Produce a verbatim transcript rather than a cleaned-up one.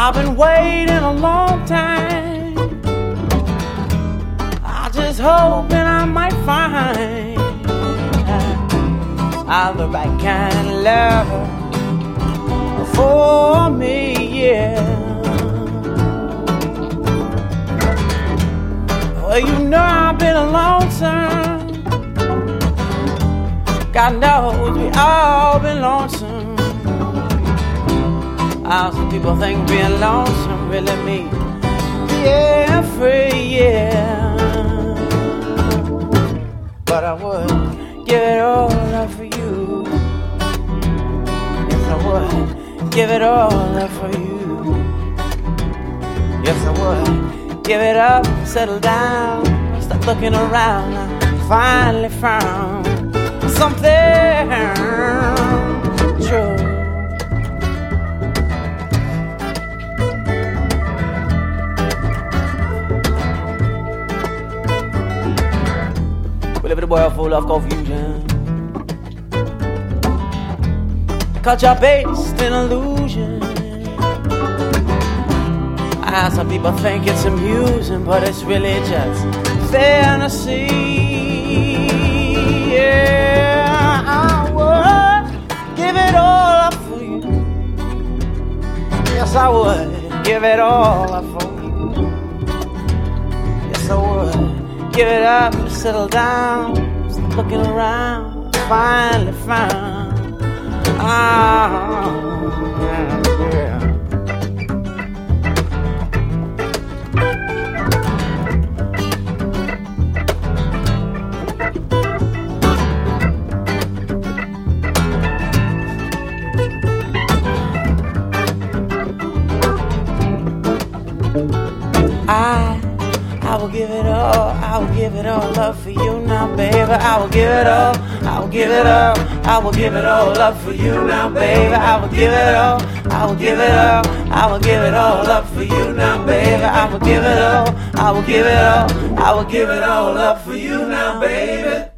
I've been waiting a long time. I just hoping I might find I'm the right kind of lover for me, yeah. Well, you know I've been a lonesome. God knows we all been lonesome. How some people think being lonesome really means being free, yeah. But I would give it all up for you. Yes, I would give it all up for you. Yes, I would give it up, settle down, stop looking around. I finally found something true. We live in a world full of confusion, culture based in illusion. Ah, some people think it's amusing, but it's really just fantasy. Yeah, I would give it all up for you. Yes, I would give it all up for you. Yes, I would give it up, settle down, stop looking around, finally found. Ah, yeah, yeah. I I will give it all, I will give it all up for you now, baby. I will give it all, I will give it all, I will give it all up for you now, baby. I will give it all, I will give it all, I will give it all up for you now, baby. I will give it all, I will give it all, I will give it all up for you now, baby.